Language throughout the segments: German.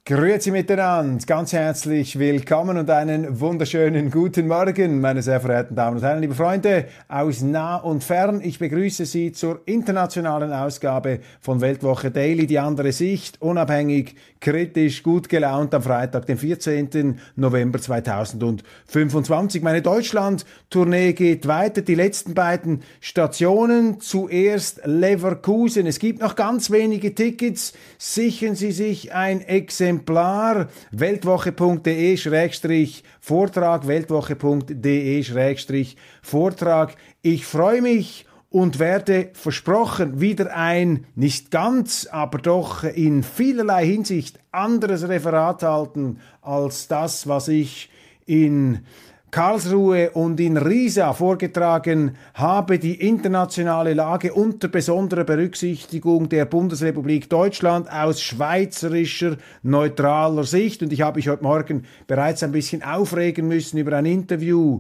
Grüezi miteinander, ganz herzlich willkommen und einen wunderschönen guten Morgen, meine sehr verehrten Damen und Herren, liebe Freunde aus nah und fern. Ich begrüße Sie zur internationalen Ausgabe von Weltwoche Daily, die andere Sicht, unabhängig, kritisch, gut gelaunt am Freitag, den 14. November 2025. Meine Deutschland-Tournee geht weiter, die letzten beiden Stationen, zuerst Leverkusen. Es gibt noch ganz wenige Tickets, sichern Sie sich ein Exemplar, weltwoche.de/Vortrag, weltwoche.de/Vortrag. Ich freue mich und werde versprochen wieder ein, nicht ganz, aber doch in vielerlei Hinsicht anderes Referat halten als das, was ich in Karlsruhe und in Riesa vorgetragen habe, die internationale Lage unter besonderer Berücksichtigung der Bundesrepublik Deutschland aus schweizerischer, neutraler Sicht. Und ich habe mich heute Morgen bereits ein bisschen aufregen müssen über ein Interview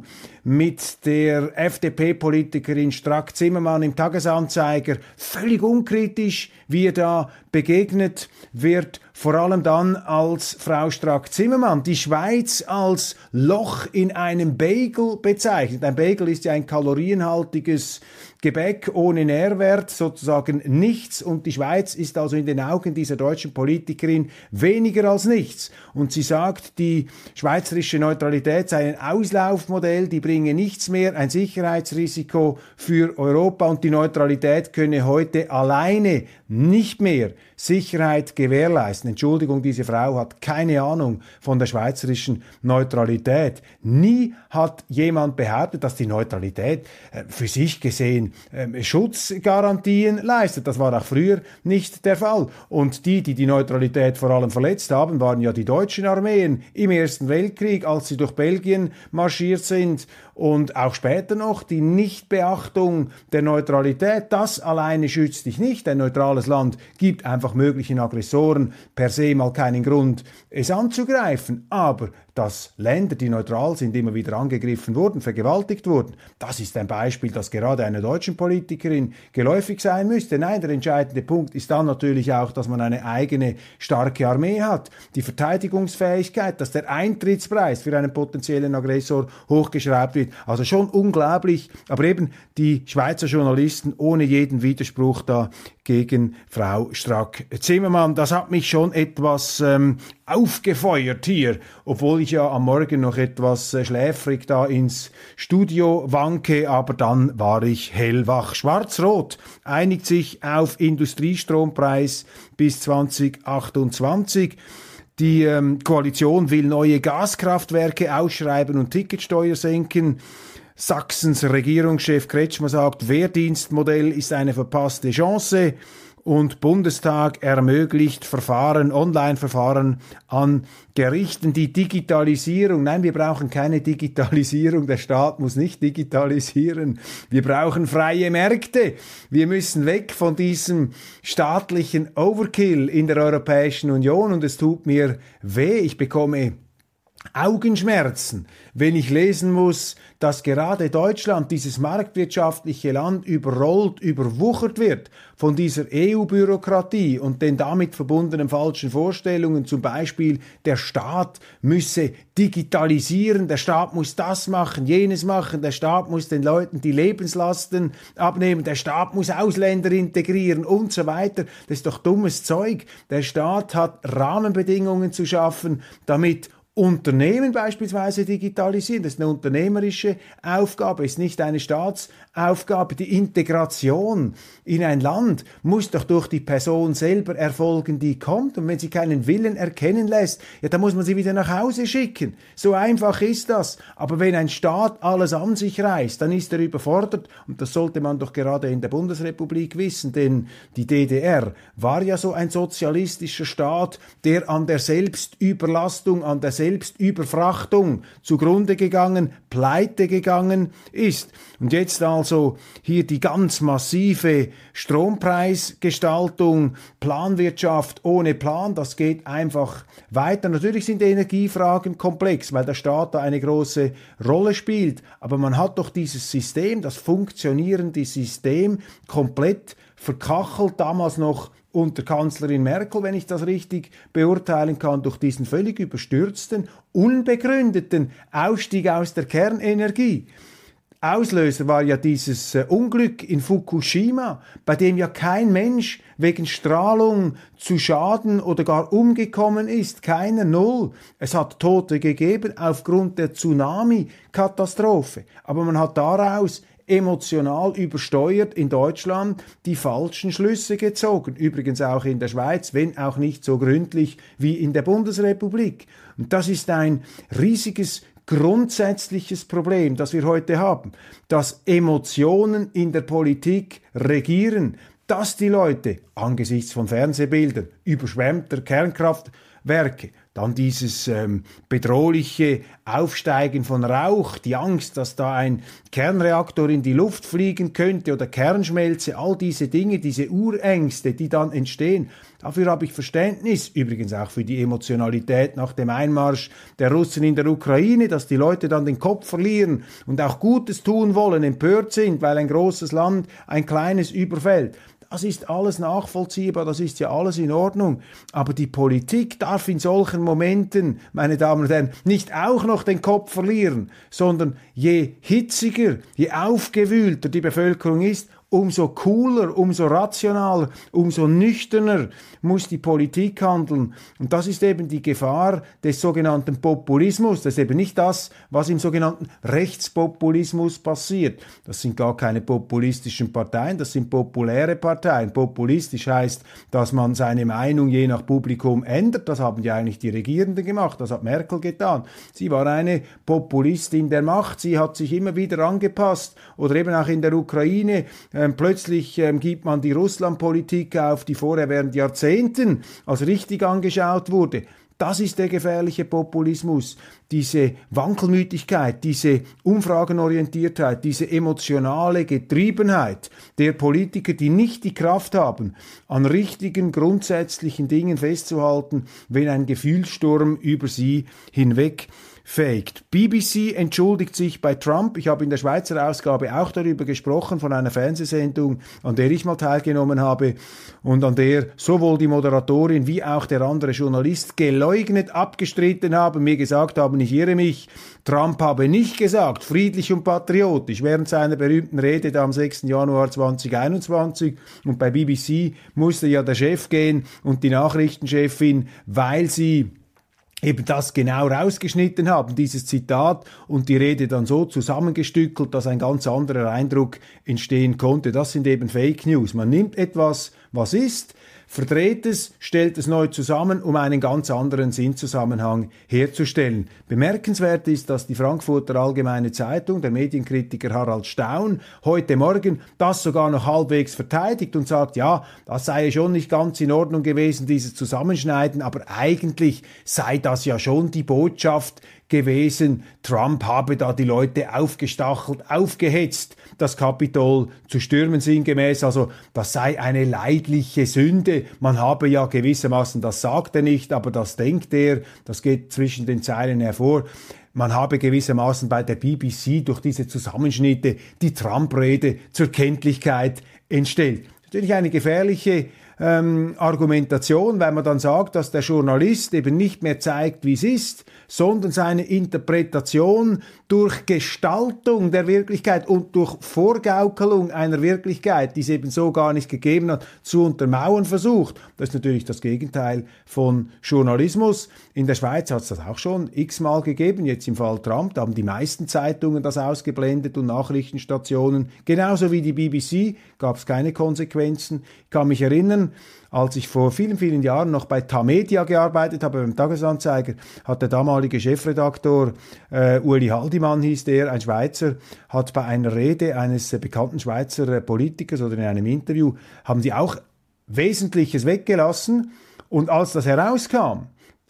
mit der FDP-Politikerin Strack-Zimmermann im Tagesanzeiger. Völlig unkritisch, wie ihr da begegnet wird, vor allem dann als Frau Strack-Zimmermann die Schweiz als Loch in einem Bagel bezeichnet. Ein Bagel ist ja ein kalorienhaltiges Gebäck ohne Nährwert, sozusagen nichts, und die Schweiz ist also in den Augen dieser deutschen Politikerin weniger als nichts. Und sie sagt, die schweizerische Neutralität sei ein Auslaufmodell, die bringe nichts mehr, ein Sicherheitsrisiko für Europa, und die Neutralität könne heute alleine nicht mehr Sicherheit gewährleisten. Entschuldigung, diese Frau hat keine Ahnung von der schweizerischen Neutralität. Nie hat jemand behauptet, dass die Neutralität für sich gesehen Schutzgarantien leistet. Das war auch früher nicht der Fall. Und die Neutralität vor allem verletzt haben, waren ja die deutschen Armeen im Ersten Weltkrieg, als sie durch Belgien marschiert sind, und auch später noch die Nichtbeachtung der Neutralität. Das alleine schützt dich nicht. Ein neutrales Land gibt einfach möglichen Aggressoren per se mal keinen Grund, es anzugreifen. Aber dass Länder, die neutral sind, immer wieder angegriffen wurden, vergewaltigt wurden, das ist ein Beispiel, das gerade einer deutschen Politikerin geläufig sein müsste. Nein, der entscheidende Punkt ist dann natürlich auch, dass man eine eigene starke Armee hat, die Verteidigungsfähigkeit, dass der Eintrittspreis für einen potenziellen Aggressor hochgeschraubt wird. Also schon unglaublich, aber eben die Schweizer Journalisten ohne jeden Widerspruch da gegen Frau Strack-Zimmermann. Das hat mich schon etwas aufgefeuert hier, obwohl ich ja am Morgen noch etwas schläfrig da ins Studio wanke, aber dann war ich hellwach. Schwarz-Rot einigt sich auf Industriestrompreis bis 2028. Die Koalition will neue Gaskraftwerke ausschreiben und Ticketsteuer senken. Sachsens Regierungschef Kretschmer sagt, Wehrdienstmodell ist eine verpasste Chance. Und Bundestag ermöglicht Online-Verfahren an Gerichten. Die Digitalisierung, nein, wir brauchen keine Digitalisierung, der Staat muss nicht digitalisieren. Wir brauchen freie Märkte. Wir müssen weg von diesem staatlichen Overkill in der Europäischen Union, und es tut mir weh, ich bekomme Augenschmerzen, wenn ich lesen muss, dass gerade Deutschland, dieses marktwirtschaftliche Land, überrollt, überwuchert wird von dieser EU-Bürokratie und den damit verbundenen falschen Vorstellungen, zum Beispiel der Staat müsse digitalisieren, der Staat muss das machen, jenes machen, der Staat muss den Leuten die Lebenslasten abnehmen, der Staat muss Ausländer integrieren und so weiter. Das ist doch dummes Zeug. Der Staat hat Rahmenbedingungen zu schaffen, damit Unternehmen beispielsweise digitalisieren. Das ist eine unternehmerische Aufgabe, ist nicht eine Staatsaufgabe. Die Integration in ein Land muss doch durch die Person selber erfolgen, die kommt. Und wenn sie keinen Willen erkennen lässt, ja, dann muss man sie wieder nach Hause schicken. So einfach ist das. Aber wenn ein Staat alles an sich reißt, dann ist er überfordert. Und das sollte man doch gerade in der Bundesrepublik wissen, denn die DDR war ja so ein sozialistischer Staat, der an der Selbstüberlastung, an der Selbstüberfrachtung zugrunde gegangen, pleite gegangen ist. Und jetzt also hier die ganz massive Strompreisgestaltung, Planwirtschaft ohne Plan, das geht einfach weiter. Natürlich sind Energiefragen komplex, weil der Staat da eine große Rolle spielt, aber man hat doch dieses System, das funktionierende System, komplett verkachelt, damals noch unter Kanzlerin Merkel, wenn ich das richtig beurteilen kann, durch diesen völlig überstürzten, unbegründeten Ausstieg aus der Kernenergie. Auslöser war ja dieses Unglück in Fukushima, bei dem ja kein Mensch wegen Strahlung zu Schaden oder gar umgekommen ist. Keiner, null. Es hat Tote gegeben aufgrund der Tsunami-Katastrophe. Aber man hat daraus emotional übersteuert in Deutschland die falschen Schlüsse gezogen. Übrigens auch in der Schweiz, wenn auch nicht so gründlich wie in der Bundesrepublik. Und das ist ein riesiges grundsätzliches Problem, das wir heute haben, dass Emotionen in der Politik regieren, dass die Leute angesichts von Fernsehbildern überschwemmter Kernkraftwerke, dann dieses bedrohliche Aufsteigen von Rauch, die Angst, dass da ein Kernreaktor in die Luft fliegen könnte oder Kernschmelze, all diese Dinge, diese Urängste, die dann entstehen. Dafür habe ich Verständnis, übrigens auch für die Emotionalität nach dem Einmarsch der Russen in der Ukraine, dass die Leute dann den Kopf verlieren und auch Gutes tun wollen, empört sind, weil ein großes Land ein kleines überfällt. Das ist alles nachvollziehbar, das ist ja alles in Ordnung. Aber die Politik darf in solchen Momenten, meine Damen und Herren, nicht auch noch den Kopf verlieren, sondern je hitziger, je aufgewühlter die Bevölkerung ist, umso cooler, umso rationaler, umso nüchterner muss die Politik handeln. Und das ist eben die Gefahr des sogenannten Populismus. Das ist eben nicht das, was im sogenannten Rechtspopulismus passiert. Das sind gar keine populistischen Parteien, das sind populäre Parteien. Populistisch heißt, dass man seine Meinung je nach Publikum ändert. Das haben ja eigentlich die Regierenden gemacht, das hat Merkel getan. Sie war eine Populistin der Macht, sie hat sich immer wieder angepasst. Oder eben auch in der Ukraine, plötzlich gibt man die Russlandpolitik auf, die vorher während Jahrzehnten als richtig angeschaut wurde. Das ist der gefährliche Populismus, diese Wankelmütigkeit, diese Umfragenorientiertheit, diese emotionale Getriebenheit der Politiker, die nicht die Kraft haben, an richtigen, grundsätzlichen Dingen festzuhalten, wenn ein Gefühlssturm über sie hinweg faked. BBC entschuldigt sich bei Trump. Ich habe in der Schweizer Ausgabe auch darüber gesprochen, von einer Fernsehsendung, an der ich mal teilgenommen habe und an der sowohl die Moderatorin wie auch der andere Journalist geleugnet, abgestritten haben, mir gesagt haben, ich irre mich, Trump habe nicht gesagt, friedlich und patriotisch, während seiner berühmten Rede da am 6. Januar 2021. Und bei BBC musste ja der Chef gehen und die Nachrichtenchefin, weil sie eben das genau rausgeschnitten haben, dieses Zitat, und die Rede dann so zusammengestückelt, dass ein ganz anderer Eindruck entstehen konnte. Das sind eben Fake News. Man nimmt etwas, was ist, verdreht es, stellt es neu zusammen, um einen ganz anderen Sinnzusammenhang herzustellen. Bemerkenswert ist, dass die Frankfurter Allgemeine Zeitung, der Medienkritiker Harald Staun, heute Morgen das sogar noch halbwegs verteidigt und sagt, ja, das sei schon nicht ganz in Ordnung gewesen, dieses Zusammenschneiden, aber eigentlich sei das ja schon die Botschaft gewesen, Trump habe da die Leute aufgestachelt, aufgehetzt, das Kapitol zu stürmen sinngemäß, also das sei eine leidliche Sünde, man habe ja gewissermaßen, das sagt er nicht, aber das denkt er, das geht zwischen den Zeilen hervor, man habe gewissermaßen bei der BBC durch diese Zusammenschnitte die Trump-Rede zur Kenntlichkeit entstellt. Natürlich eine gefährliche Argumentation, weil man dann sagt, dass der Journalist eben nicht mehr zeigt, wie es ist, sondern seine Interpretation durch Gestaltung der Wirklichkeit und durch Vorgaukelung einer Wirklichkeit, die es eben so gar nicht gegeben hat, zu untermauern versucht. Das ist natürlich das Gegenteil von Journalismus. In der Schweiz hat es das auch schon x-mal gegeben, jetzt im Fall Trump, da haben die meisten Zeitungen das ausgeblendet und Nachrichtenstationen, genauso wie die BBC, gab es keine Konsequenzen. Ich kann mich erinnern, als ich vor vielen, vielen Jahren noch bei Tamedia gearbeitet habe, beim Tagesanzeiger, hat der damalige Chefredaktor, Ueli Haldimann hieß der, ein Schweizer, hat bei einer Rede eines bekannten Schweizer Politikers oder in einem Interview, haben die auch Wesentliches weggelassen. Und als das herauskam,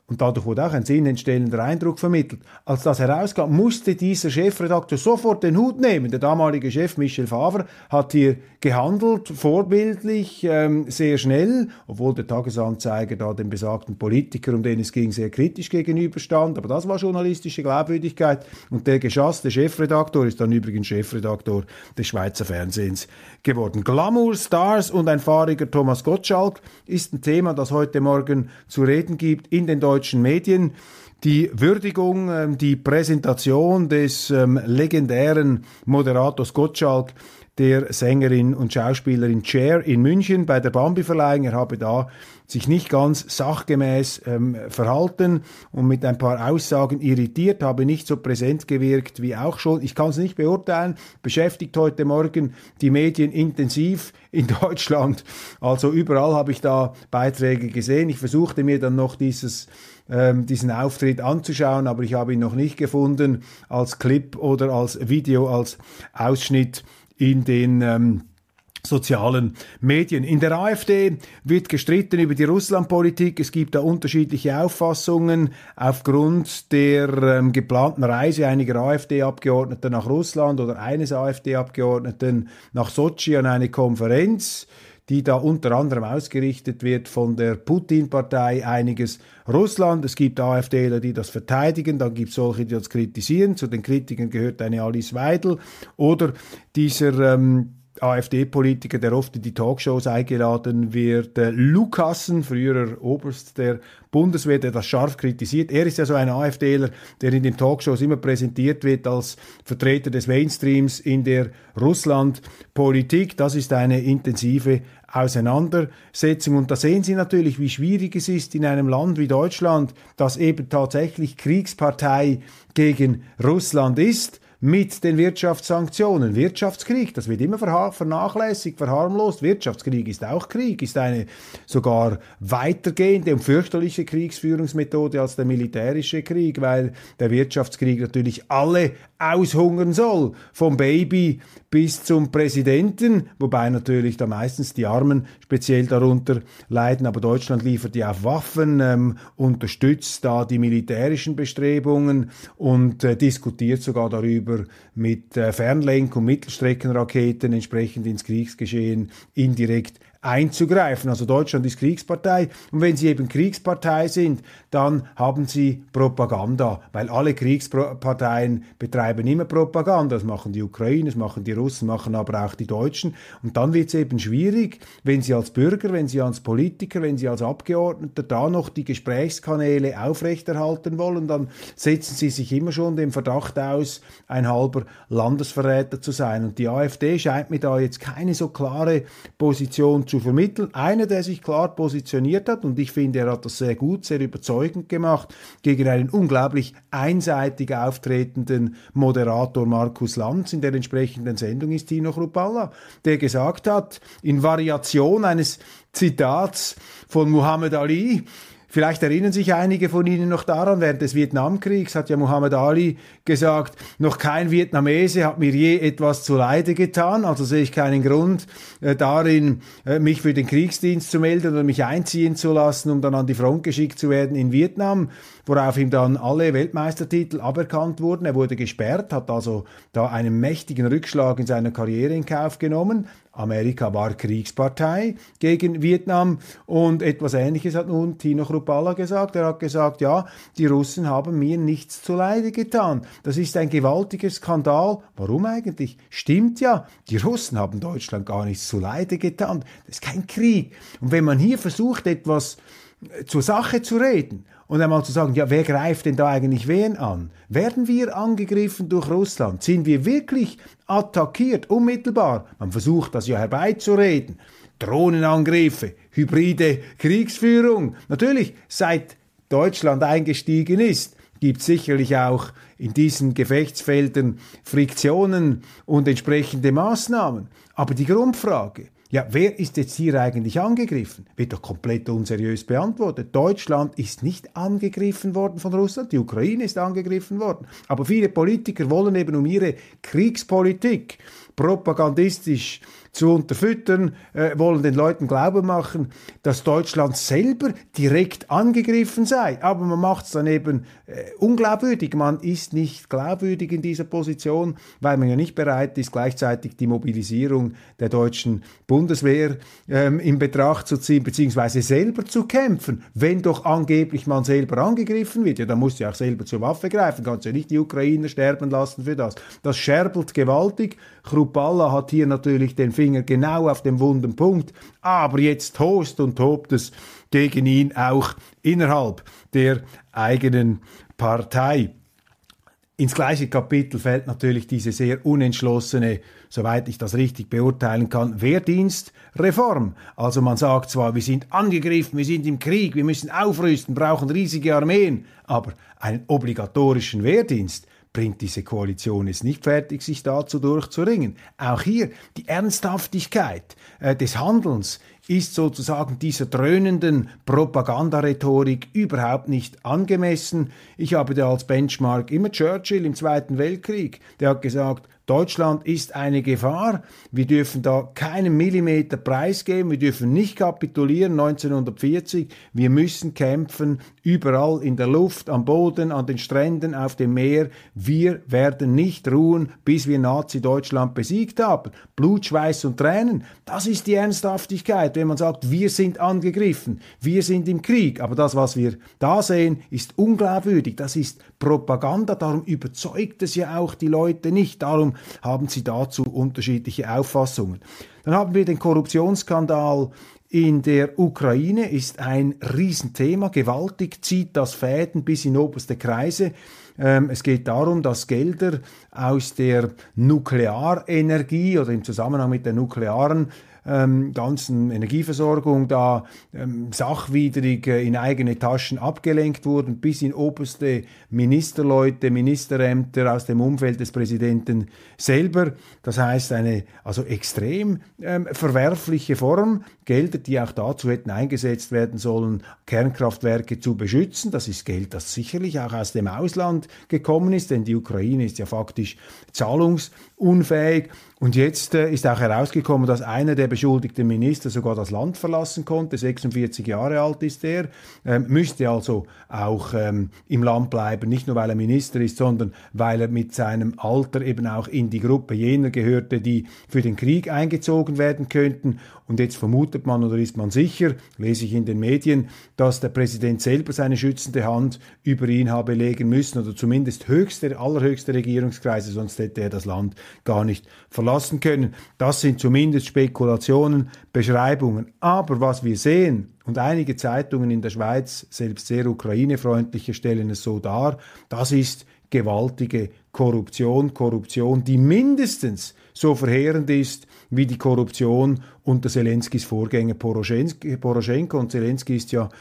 und dadurch wurde auch ein sinnentstellender Eindruck vermittelt. Als das herauskam, musste dieser Chefredakteur sofort den Hut nehmen. Der damalige Chef Michel Favre hat hier gehandelt, vorbildlich, sehr schnell, obwohl der Tagesanzeiger da dem besagten Politiker, um den es ging, sehr kritisch gegenüberstand. Aber das war journalistische Glaubwürdigkeit. Und der geschasste Chefredaktor ist dann übrigens Chefredaktor des Schweizer Fernsehens geworden. Glamour, Stars und ein fahriger Thomas Gottschalk ist ein Thema, das heute Morgen zu reden gibt in den deutschen Medien. Die Würdigung, die Präsentation des legendären Moderators Gottschalk, der Sängerin und Schauspielerin Cher in München bei der Bambi-Verleihung. Er habe da sich nicht ganz sachgemäß verhalten und mit ein paar Aussagen irritiert, habe nicht so präsent gewirkt wie auch schon. Ich kann es nicht beurteilen, beschäftigt heute Morgen die Medien intensiv in Deutschland. Also überall habe ich da Beiträge gesehen. Ich versuchte mir dann noch diesen Auftritt anzuschauen, aber ich habe ihn noch nicht gefunden als Clip oder als Video, als Ausschnitt in den sozialen Medien. In der AfD wird gestritten über die Russlandpolitik. Es gibt da unterschiedliche Auffassungen aufgrund der geplanten Reise einiger AfD-Abgeordneter nach Russland oder eines AfD-Abgeordneten nach Sotschi an eine Konferenz, die da unter anderem ausgerichtet wird von der Putin-Partei Einiges Russland. Es gibt AfDler, die das verteidigen, dann gibt es solche, die das kritisieren. Zu den Kritikern gehört eine Alice Weidel oder dieser AfD-Politiker, der oft in die Talkshows eingeladen wird, Lukassen, früherer Oberst der Bundeswehr, der das scharf kritisiert. Er ist ja so ein AfDler, der in den Talkshows immer präsentiert wird als Vertreter des Mainstreams in der Russlandpolitik. Das ist eine intensive Auseinandersetzung. Und da sehen Sie natürlich, wie schwierig es ist in einem Land wie Deutschland, das eben tatsächlich Kriegspartei gegen Russland ist, mit den Wirtschaftssanktionen. Wirtschaftskrieg, das wird immer vernachlässigt, verharmlost. Wirtschaftskrieg ist auch Krieg, ist eine sogar weitergehende und fürchterliche Kriegsführungsmethode als der militärische Krieg, weil der Wirtschaftskrieg natürlich alle aushungern soll, vom Baby bis zum Präsidenten, wobei natürlich da meistens die Armen speziell darunter leiden, aber Deutschland liefert ja auch Waffen, unterstützt da die militärischen Bestrebungen und diskutiert sogar darüber, mit Fernlenk- und Mittelstreckenraketen entsprechend ins Kriegsgeschehen indirekt einzugreifen. Also Deutschland ist Kriegspartei und wenn sie eben Kriegspartei sind, dann haben sie Propaganda, weil alle Kriegsparteien betreiben immer Propaganda. Das machen die Ukrainer, das machen die Russen, machen aber auch die Deutschen. Und dann wird es eben schwierig, wenn sie als Bürger, wenn sie als Politiker, wenn sie als Abgeordneter da noch die Gesprächskanäle aufrechterhalten wollen, dann setzen sie sich immer schon dem Verdacht aus, ein halber Landesverräter zu sein. Und die AfD scheint mir da jetzt keine so klare Position zu vermitteln. Einer, der sich klar positioniert hat, und ich finde, er hat das sehr gut, sehr überzeugend gemacht, gegen einen unglaublich einseitig auftretenden Moderator Markus Lanz in der entsprechenden Sendung ist Tino Chrupalla, der gesagt hat, in Variation eines Zitats von Muhammad Ali, vielleicht erinnern sich einige von Ihnen noch daran, während des Vietnamkriegs hat ja Muhammad Ali gesagt, noch kein Vietnamese hat mir je etwas zuleide getan, also sehe ich keinen Grund darin, mich für den Kriegsdienst zu melden oder mich einziehen zu lassen, um dann an die Front geschickt zu werden in Vietnam, worauf ihm dann alle Weltmeistertitel aberkannt wurden. Er wurde gesperrt, hat also da einen mächtigen Rückschlag in seiner Karriere in Kauf genommen. Amerika war Kriegspartei gegen Vietnam und etwas Ähnliches hat nun Tino Chrupalla gesagt. Er hat gesagt, ja, die Russen haben mir nichts zuleide getan. Das ist ein gewaltiger Skandal. Warum eigentlich? Stimmt ja, die Russen haben Deutschland gar nichts zuleide getan. Das ist kein Krieg. Und wenn man hier versucht, etwas zur Sache zu reden und einmal zu sagen, ja, wer greift denn da eigentlich wen an? Werden wir angegriffen durch Russland? Sind wir wirklich attackiert, unmittelbar? Man versucht das ja herbeizureden. Drohnenangriffe, hybride Kriegsführung. Natürlich, seit Deutschland eingestiegen ist, gibt es sicherlich auch in diesen Gefechtsfeldern Friktionen und entsprechende Maßnahmen. Aber die Grundfrage, ja, wer ist jetzt hier eigentlich angegriffen? Wird doch komplett unseriös beantwortet. Deutschland ist nicht angegriffen worden von Russland, die Ukraine ist angegriffen worden. Aber viele Politiker wollen eben um ihre Kriegspolitik propagandistisch zu unterfüttern, wollen den Leuten glauben machen, dass Deutschland selber direkt angegriffen sei. Aber man macht es dann eben unglaubwürdig. Man ist nicht glaubwürdig in dieser Position, weil man ja nicht bereit ist, gleichzeitig die Mobilisierung der deutschen Bundeswehr in Betracht zu ziehen, beziehungsweise selber zu kämpfen. Wenn doch angeblich man selber angegriffen wird, ja, dann musst du ja auch selber zur Waffe greifen, kannst ja nicht die Ukrainer sterben lassen für das. Das scherbelt gewaltig. Chrupalla hat hier natürlich den Finger genau auf dem wunden Punkt, aber jetzt tost und tobt es gegen ihn auch innerhalb der eigenen Partei. Ins gleiche Kapitel fällt natürlich diese sehr unentschlossene, soweit ich das richtig beurteilen kann, Wehrdienstreform. Also man sagt zwar, wir sind angegriffen, wir sind im Krieg, wir müssen aufrüsten, brauchen riesige Armeen, aber einen obligatorischen Wehrdienst bringt diese Koalition es nicht fertig, sich dazu durchzuringen. Auch hier die Ernsthaftigkeit des Handelns ist sozusagen dieser dröhnenden Propagandarhetorik überhaupt nicht angemessen. Ich habe da als Benchmark immer Churchill im Zweiten Weltkrieg, der hat gesagt, Deutschland ist eine Gefahr, wir dürfen da keinen Millimeter preisgeben, wir dürfen nicht kapitulieren 1940, wir müssen kämpfen, überall in der Luft, am Boden, an den Stränden, auf dem Meer, wir werden nicht ruhen, bis wir Nazi-Deutschland besiegt haben. Blut, Schweiß und Tränen, das ist die Ernsthaftigkeit, wenn man sagt, wir sind angegriffen, wir sind im Krieg, aber das, was wir da sehen, ist unglaubwürdig, das ist Propaganda, darum überzeugt es ja auch die Leute nicht, darum haben sie dazu unterschiedliche Auffassungen. Dann haben wir den Korruptionsskandal in der Ukraine, ist ein Riesenthema, gewaltig, zieht das Fäden bis in oberste Kreise. Es geht darum, dass Gelder aus der Nuklearenergie oder im Zusammenhang mit der nuklearen ganzen Energieversorgung da sachwidrig in eigene Taschen abgelenkt wurden, bis in oberste Ministerleute, Ministerämter aus dem Umfeld des Präsidenten selber. Das heißt, eine also extrem verwerfliche Form. Gelder, die auch dazu hätten eingesetzt werden sollen, Kernkraftwerke zu beschützen. Das ist Geld, das sicherlich auch aus dem Ausland gekommen ist, denn die Ukraine ist ja faktisch zahlungsunfähig. Und jetzt ist auch herausgekommen, dass einer der beschuldigten Minister sogar das Land verlassen konnte. 46 Jahre alt ist er, müsste also auch im Land bleiben, nicht nur weil er Minister ist, sondern weil er mit seinem Alter eben auch in die Gruppe jener gehörte, die für den Krieg eingezogen werden könnten. Und jetzt vermutet man oder ist man sicher, lese ich in den Medien, dass der Präsident selber seine schützende Hand über ihn habe legen müssen oder zumindest allerhöchste Regierungskreise, sonst hätte er das Land gar nicht verlassen können. Das sind zumindest Spekulationen, Beschreibungen. Aber was wir sehen, und einige Zeitungen in der Schweiz, selbst sehr ukrainefreundliche, stellen es so dar, das ist gewaltige Korruption, die mindestens so verheerend ist wie die Korruption unter Zelenskys Vorgänger Poroschenko. Und Zelensky ist ja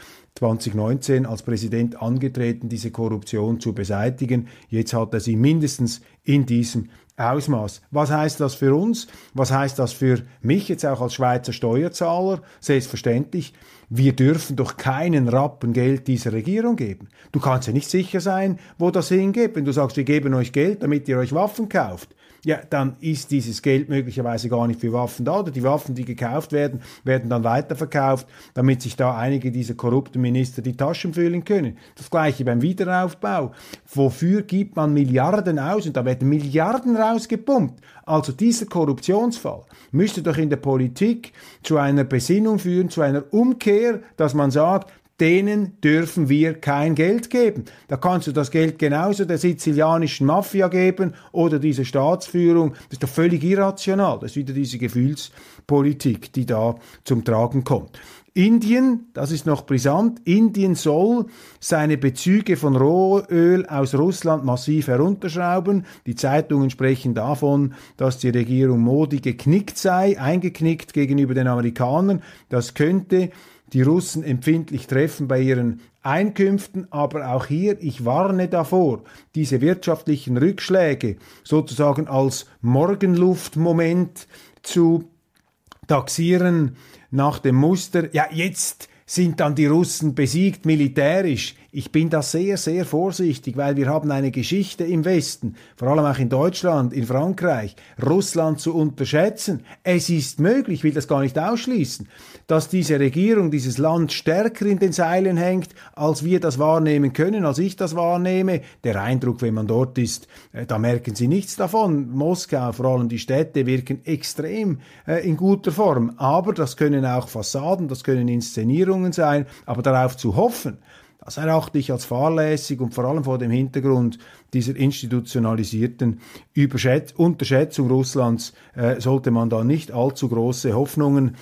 2019 als Präsident angetreten, diese Korruption zu beseitigen. Jetzt hat er sie mindestens in diesem Ausmaß. Was heißt das für uns? Was heißt das für mich jetzt auch als Schweizer Steuerzahler? Selbstverständlich, wir dürfen doch keinen Rappen Geld dieser Regierung geben. Du kannst ja nicht sicher sein, wo das hingeht. Wenn du sagst, wir geben euch Geld, damit ihr euch Waffen kauft, ja, dann ist dieses Geld möglicherweise gar nicht für Waffen da, oder die Waffen, die gekauft werden, werden dann weiterverkauft, damit sich da einige dieser korrupten Minister die Taschen füllen können. Das Gleiche beim Wiederaufbau. Wofür gibt man Milliarden aus? Und da werden Milliarden rausgepumpt. Also dieser Korruptionsfall müsste doch in der Politik zu einer Besinnung führen, zu einer Umkehr, dass man sagt, denen dürfen wir kein Geld geben. Da kannst du das Geld genauso der sizilianischen Mafia geben oder dieser Staatsführung. Das ist doch völlig irrational. Das ist wieder diese Gefühlspolitik, die da zum Tragen kommt. Indien, das ist noch brisant, Indien soll seine Bezüge von Rohöl aus Russland massiv herunterschrauben. Die Zeitungen sprechen davon, dass die Regierung Modi geknickt sei, eingeknickt gegenüber den Amerikanern. Das könnte die Russen empfindlich treffen bei ihren Einkünften, aber auch hier, ich warne davor, diese wirtschaftlichen Rückschläge sozusagen als Morgenluftmoment zu taxieren nach dem Muster, ja jetzt sind dann die Russen besiegt militärisch? Ich bin da sehr, sehr vorsichtig, weil wir haben eine Geschichte im Westen, vor allem auch in Deutschland, in Frankreich, Russland zu unterschätzen. Es ist möglich, ich will das gar nicht ausschließen, dass diese Regierung, dieses Land stärker in den Seilen hängt, als wir das wahrnehmen können, als ich das wahrnehme. Der Eindruck, wenn man dort ist, da merken Sie nichts davon. Moskau, vor allem die Städte, wirken extrem in guter Form. Aber das können auch Fassaden, das können Inszenierungen sein, aber darauf zu hoffen, das erachte ich als fahrlässig und vor allem vor dem Hintergrund dieser institutionalisierten Unterschätzung Russlands sollte man da nicht allzu große Hoffnungen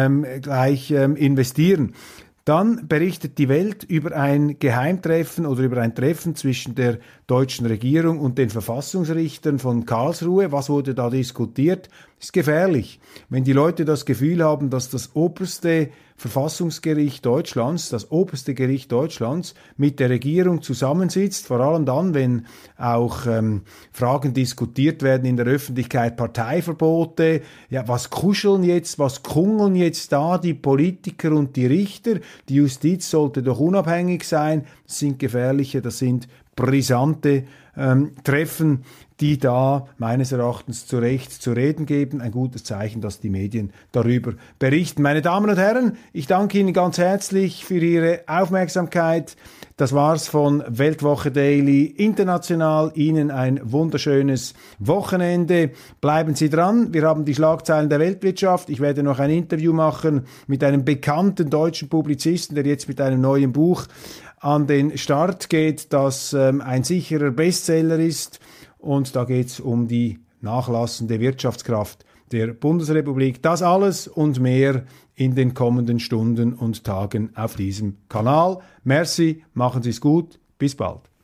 gleich investieren. Dann berichtet die Welt über ein Geheimtreffen oder über ein Treffen zwischen der deutschen Regierung und den Verfassungsrichtern von Karlsruhe. Was wurde da diskutiert? Ist gefährlich. Wenn die Leute das Gefühl haben, dass das oberste Verfassungsgericht Deutschlands, das oberste Gericht Deutschlands mit der Regierung zusammensitzt, vor allem dann, wenn auch Fragen diskutiert werden in der Öffentlichkeit, Parteiverbote, ja, was kuscheln jetzt, was kungeln jetzt da die Politiker und die Richter? Die Justiz sollte doch unabhängig sein. Das sind gefährliche, das sind brisante Treffen, die da meines Erachtens zu Recht zu reden geben. Ein gutes Zeichen, dass die Medien darüber berichten. Meine Damen und Herren, ich danke Ihnen ganz herzlich für Ihre Aufmerksamkeit. Das war's von Weltwoche Daily International. Ihnen ein wunderschönes Wochenende. Bleiben Sie dran. Wir haben die Schlagzeilen der Weltwirtschaft. Ich werde noch ein Interview machen mit einem bekannten deutschen Publizisten, der jetzt mit einem neuen Buch an den Start geht, das ein sicherer Bestseller ist. Und da geht es um die nachlassende Wirtschaftskraft der Bundesrepublik. Das alles und mehr in den kommenden Stunden und Tagen auf diesem Kanal. Merci, machen Sie es gut, bis bald.